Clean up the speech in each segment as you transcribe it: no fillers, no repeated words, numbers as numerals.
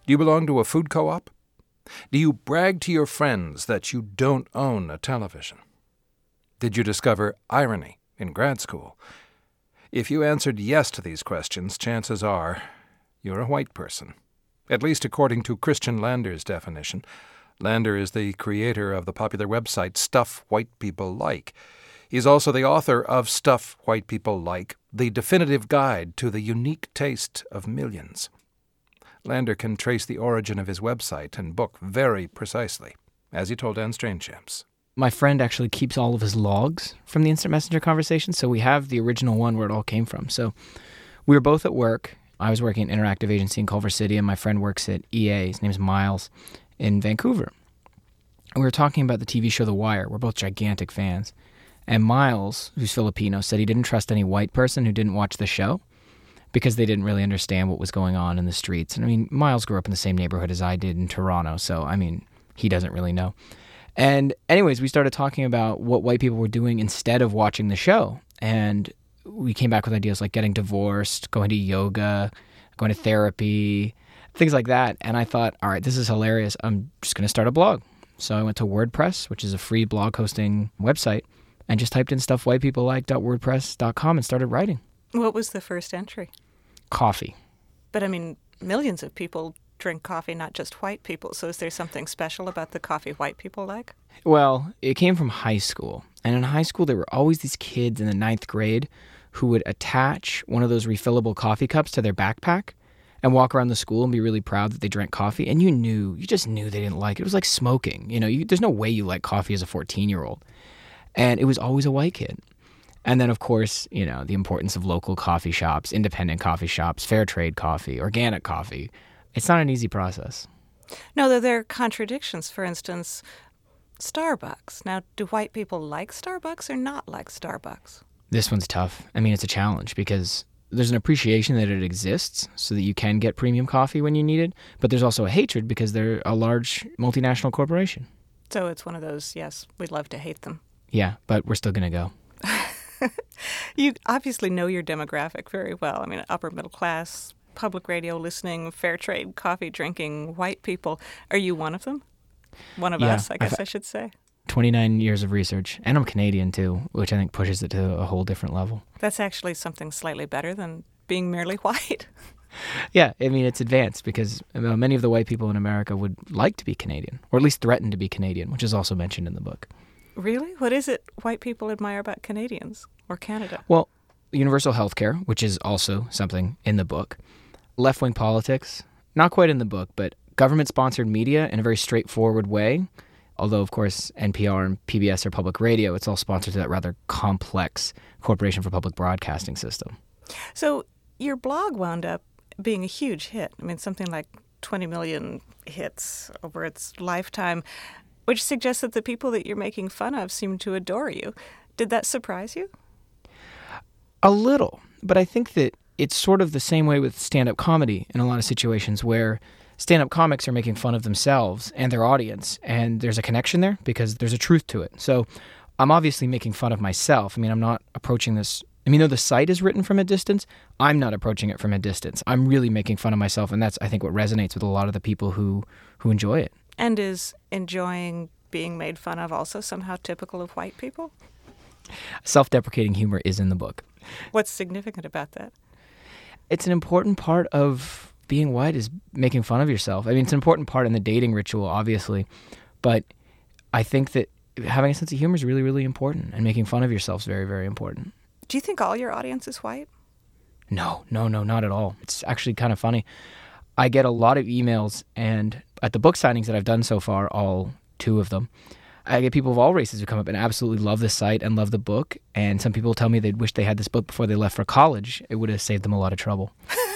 Do you belong to a food co-op? Do you brag to your friends that you don't own a television? Did you discover irony in grad school? If you answered yes to these questions, chances are you're a white person, at least according to Christian Lander's definition. Lander is the creator of the popular website Stuff White People Like. He's also the author of Stuff White People Like, the definitive guide to the unique taste of millions. Lander can trace the origin of his website and book very precisely, as he told Anne Strainchamps. My friend actually keeps all of his logs from the instant messenger conversation, so we have the original one where it all came from. So we were both at work. I was working at an interactive agency in Culver City, and my friend works at EA. His name's Miles, in Vancouver. And we were talking about the TV show The Wire. We're both gigantic fans. And Miles, who's Filipino, said he didn't trust any white person who didn't watch the show because they didn't really understand what was going on in the streets. And I mean, Miles grew up in the same neighborhood as I did in Toronto, so I mean, he doesn't really know. And anyways, we started talking about what white people were doing instead of watching the show. And we came back with ideas like getting divorced, going to yoga, going to therapy, things like that. And I thought, all right, this is hilarious. I'm just going to start a blog. So I went to WordPress, which is a free blog hosting website, and just typed in stuffwhitepeoplelike.wordpress.com and started writing. What was the first entry? Coffee. But I mean, millions of people drink coffee, not just white people. So is there something special about the coffee white people like? Well, it came from high school. And in high school, there were always these kids in the 9th grade who would attach one of those refillable coffee cups to their backpack and walk around the school and be really proud that they drank coffee. And you just knew they didn't like it. It was like smoking. There's no way you like coffee as a 14-year-old. And it was always a white kid. And then, of course, the importance of local coffee shops, independent coffee shops, fair trade coffee, organic coffee. It's not an easy process. No, there are contradictions. For instance, Starbucks. Now, do white people like Starbucks or not like Starbucks? This one's tough. I mean, it's a challenge because there's an appreciation that it exists so that you can get premium coffee when you need it. But there's also a hatred because they're a large multinational corporation. So it's one of those, yes, we'd love to hate them. Yeah, but we're still going to go. You obviously know your demographic very well. I mean, upper middle class, public radio listening, fair trade, coffee drinking, white people. Are you one of them? One of us, I guess I should say. 29 years of research. And I'm Canadian, too, which I think pushes it to a whole different level. That's actually something slightly better than being merely white. Yeah, I mean, it's advanced because many of the white people in America would like to be Canadian, or at least threaten to be Canadian, which is also mentioned in the book. Really? What is it white people admire about Canadians or Canada? Well, universal health care, which is also something in the book. Left-wing politics, not quite in the book, but government-sponsored media in a very straightforward way. Although, of course, NPR and PBS are public radio, it's all sponsored to that rather complex Corporation for Public Broadcasting system. So your blog wound up being a huge hit. I mean, something like 20 million hits over its lifetime, which suggests that the people that you're making fun of seem to adore you. Did that surprise you? A little, but I think that it's sort of the same way with stand-up comedy in a lot of situations where stand-up comics are making fun of themselves and their audience, and there's a connection there because there's a truth to it. So I'm obviously making fun of myself. I mean, I'm not approaching this. I mean, though the site is written from a distance, I'm not approaching it from a distance. I'm really making fun of myself, and that's, I think, what resonates with a lot of the people who enjoy it. And is enjoying being made fun of also somehow typical of white people? Self-deprecating humor is in the book. What's significant about that? It's an important part of being white is making fun of yourself. I mean, it's an important part in the dating ritual, obviously, but I think that having a sense of humor is really, really important, and making fun of yourself is very, very important. Do you think all your audience is white? No, not at all. It's actually kind of funny. I get a lot of emails, and at the book signings that I've done so far, all 2 of them, I get people of all races who come up and absolutely love this site and love the book, and some people tell me they'd wish they had this book before they left for college. It would have saved them a lot of trouble.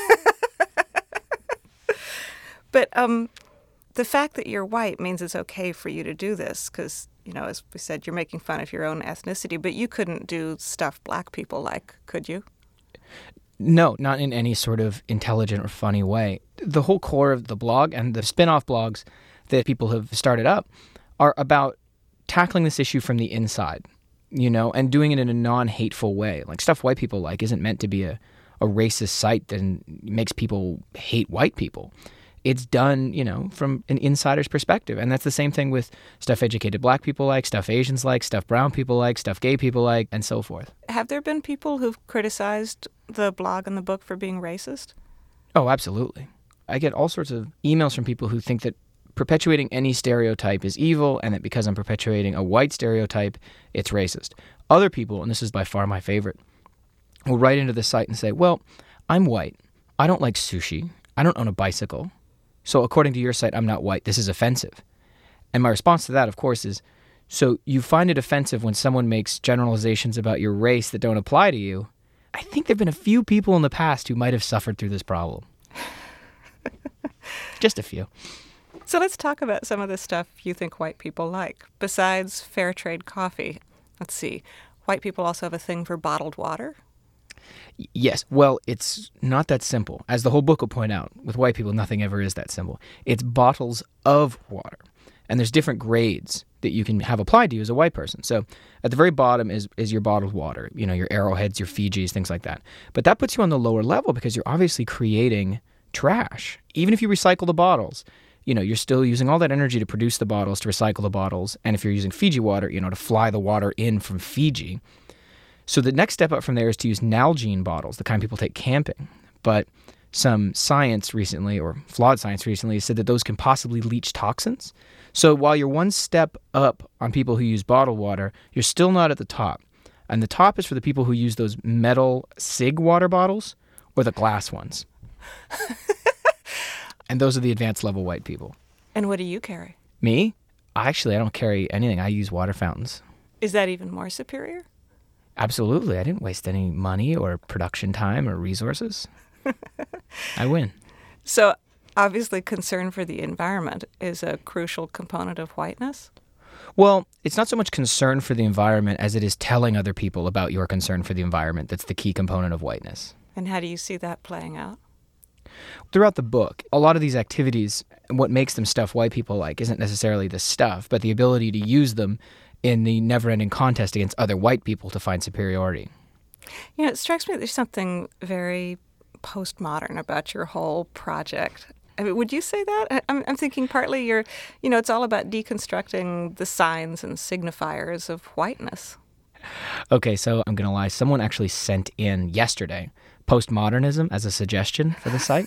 But the fact that you're white means it's okay for you to do this because, as we said, you're making fun of your own ethnicity, but you couldn't do stuff black people like, could you? No, not in any sort of intelligent or funny way. The whole core of the blog and the spin-off blogs that people have started up are about tackling this issue from the inside, and doing it in a non-hateful way. Like Stuff White People Like isn't meant to be a racist site that makes people hate white people. it's done, from an insider's perspective. And that's the same thing with stuff educated Black people like, stuff Asians like, stuff brown people like, stuff gay people like, and so forth. Have there been people who've criticized the blog and the book for being racist? Oh, absolutely. I get all sorts of emails from people who think that perpetuating any stereotype is evil and that because I'm perpetuating a white stereotype, it's racist. Other people, and this is by far my favorite, will write into the site and say, well, I'm white. I don't like sushi. I don't own a bicycle. So according to your site, I'm not white. This is offensive. And my response to that, of course, is, so you find it offensive when someone makes generalizations about your race that don't apply to you. I think there have been a few people in the past who might have suffered through this problem. Just a few. So let's talk about some of the stuff you think white people like. Besides fair trade coffee, let's see. White people also have a thing for bottled water? Yes. Well, it's not that simple. As the whole book will point out, with white people, nothing ever is that simple. It's bottles of water. And there's different grades that you can have applied to you as a white person. So at the very bottom is your bottled water, your Arrowheads, your Fijis, things like that. But that puts you on the lower level because you're obviously creating trash. Even if you recycle the bottles, you're still using all that energy to produce the bottles, to recycle the bottles. And if you're using Fiji water, to fly the water in from Fiji. So the next step up from there is to use Nalgene bottles, the kind people take camping. But some science recently, or flawed science recently, said that those can possibly leach toxins. So while you're one step up on people who use bottled water, you're still not at the top. And the top is for the people who use those metal SIG water bottles or the glass ones. And those are the advanced level white people. And what do you carry? Me? I don't carry anything. I use water fountains. Is that even more superior? Absolutely. I didn't waste any money or production time or resources. I win. So obviously concern for the environment is a crucial component of whiteness? Well, it's not so much concern for the environment as it is telling other people about your concern for the environment that's the key component of whiteness. And how do you see that playing out? Throughout the book, a lot of these activities, what makes them stuff white people like isn't necessarily the stuff, but the ability to use them in the never-ending contest against other white people to find superiority. It strikes me that there's something very postmodern about your whole project. I mean, would you say that? I'm thinking partly it's all about deconstructing the signs and signifiers of whiteness. Okay, so I'm going to lie. Someone actually sent in yesterday postmodernism as a suggestion for the site.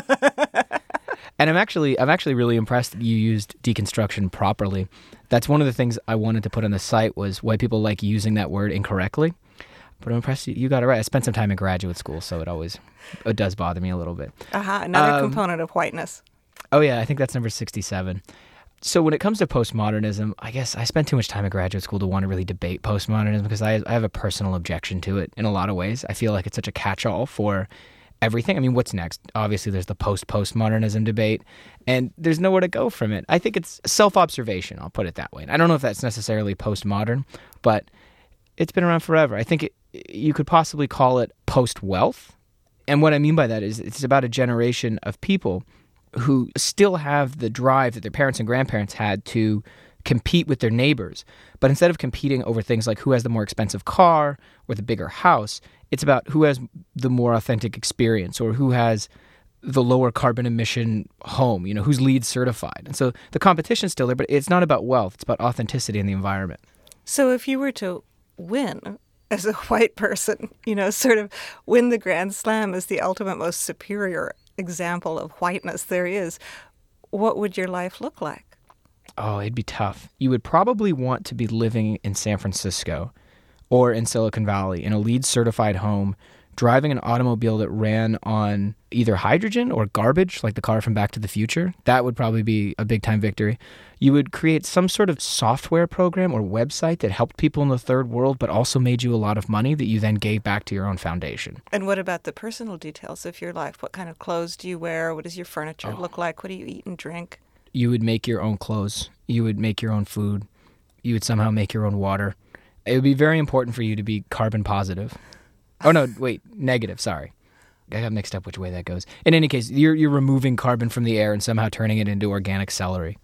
And I'm actually really impressed that you used deconstruction properly. That's one of the things I wanted to put on the site was white people like using that word incorrectly. But I'm impressed you got it right. I spent some time in graduate school, so it does bother me a little bit. Another component of whiteness. Oh yeah, I think that's number 67. So when it comes to postmodernism, I guess I spent too much time in graduate school to want to really debate postmodernism because I have a personal objection to it in a lot of ways. I feel like it's such a catch-all for everything. I mean, what's next? Obviously, there's the postmodernism debate, and there's nowhere to go from it. I think it's self-observation, I'll put it that way. And I don't know if that's necessarily postmodern, but it's been around forever. I think you could possibly call it post-wealth. And what I mean by that is it's about a generation of people who still have the drive that their parents and grandparents had to compete with their neighbors. But instead of competing over things like who has the more expensive car or the bigger house, it's about who has the more authentic experience or who has the lower carbon emission home, who's LEED certified. And so the competition's still there, but it's not about wealth. It's about authenticity in the environment. So if you were to win as a white person, sort of win the Grand Slam as the ultimate, most superior example of whiteness there is, what would your life look like? Oh, it'd be tough. You would probably want to be living in San Francisco or in Silicon Valley in a LEED certified home, driving an automobile that ran on either hydrogen or garbage, like the car from Back to the Future. That would probably be a big time victory. You would create some sort of software program or website that helped people in the third world, but also made you a lot of money that you then gave back to your own foundation. And what about the personal details of your life? What kind of clothes do you wear? What does your furniture look like? What do you eat and drink? You would make your own clothes. You would make your own food. You would somehow make your own water. It would be very important for you to be carbon positive. Oh, no, wait, negative, sorry. I got mixed up which way that goes. In any case, you're removing carbon from the air and somehow turning it into organic celery.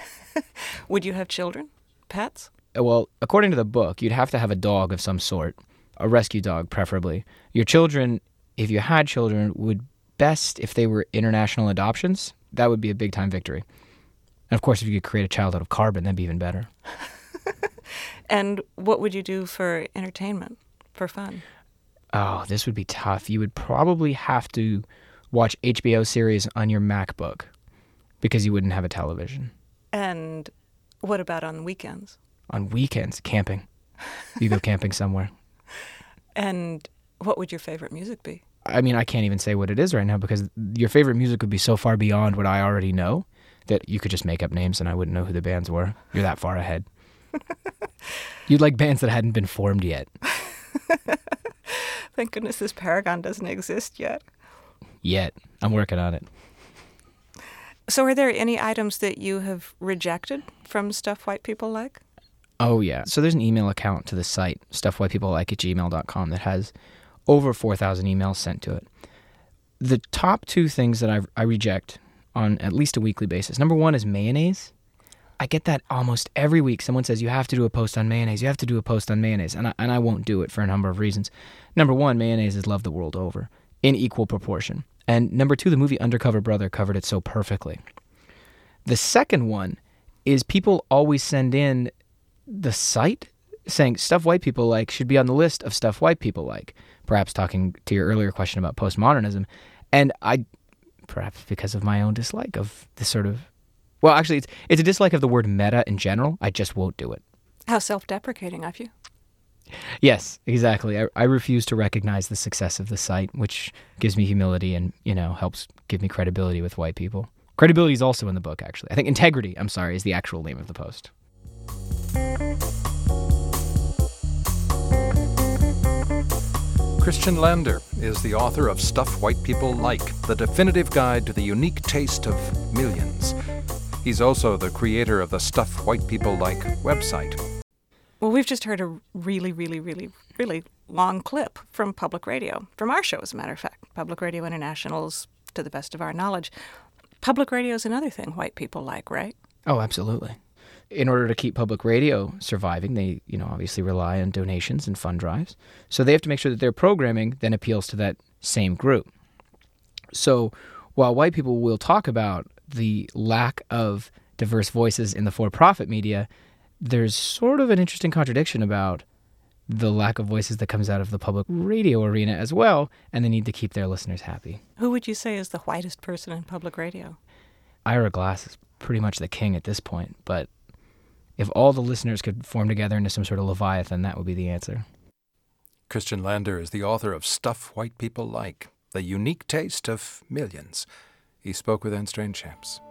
Would you have children? Pets? Well, according to the book, you'd have to have a dog of some sort, a rescue dog preferably. Your children, if you had children, would best if they were international adoptions that would be a big time victory. And of course, if you could create a child out of carbon, that'd be even better. And what would you do for entertainment, for fun? Oh, this would be tough. You would probably have to watch HBO series on your MacBook because you wouldn't have a television. And what about on weekends? On weekends, camping. You go camping somewhere. And what would your favorite music be? I mean, I can't even say what it is right now because your favorite music would be so far beyond what I already know that you could just make up names and I wouldn't know who the bands were. You're that far ahead. You'd like bands that hadn't been formed yet. Thank goodness this Paragon doesn't exist yet. Yet. I'm working on it. So are there any items that you have rejected from Stuff White People Like? Oh, yeah. So there's an email account to the site, stuffwhitepeoplelike@gmail.com, that has over 4,000 emails sent to it. The top two things that I reject on at least a weekly basis. Number one is mayonnaise. I get that almost every week. Someone says, you have to do a post on mayonnaise. You have to do a post on mayonnaise. And I won't do it for a number of reasons. Number one, mayonnaise is loved the world over in equal proportion. And number two, the movie Undercover Brother covered it so perfectly. The second one is people always send in the site saying Stuff White People Like should be on the list of Stuff White People Like, perhaps talking to your earlier question about postmodernism. And I, perhaps because of my own dislike of this sort of, well, actually, it's a dislike of the word meta in general. I just won't do it. How self-deprecating of you. Yes, exactly. I refuse to recognize the success of the site, which gives me humility and, helps give me credibility with white people. Credibility is also in the book, actually. I think integrity, is the actual name of the post. Christian Lander is the author of Stuff White People Like, the definitive guide to the unique taste of millions. He's also the creator of the Stuff White People Like website. Well, we've just heard a really, really, really, really long clip from public radio, from our show, as a matter of fact. Public Radio International's, to the best of our knowledge. Public radio is another thing white people like, right? Oh, absolutely. In order to keep public radio surviving, they, obviously rely on donations and fund drives. So they have to make sure that their programming then appeals to that same group. So while white people will talk about the lack of diverse voices in the for-profit media, there's sort of an interesting contradiction about the lack of voices that comes out of the public radio arena as well, and the need to keep their listeners happy. Who would you say is the whitest person in public radio? Ira Glass is pretty much the king at this point, but if all the listeners could form together into some sort of Leviathan, that would be the answer. Christian Lander is the author of Stuff White People Like, the unique taste of millions. He spoke with N. Strange Champs.